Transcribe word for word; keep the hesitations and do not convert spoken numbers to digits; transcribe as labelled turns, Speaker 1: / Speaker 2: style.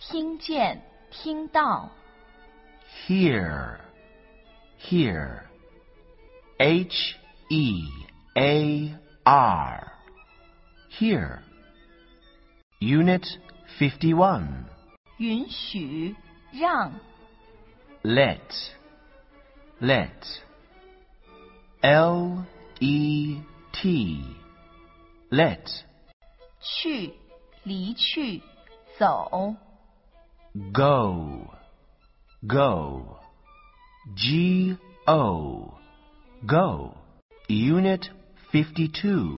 Speaker 1: 听见，听到。
Speaker 2: Hear, hear. H E A R. Hear. Unit fifty-one.
Speaker 1: 允许，让。
Speaker 2: Let, let. L E T. Let.
Speaker 1: 去，离去，走。
Speaker 2: Go, go. G O. Go. Unit fifty-two.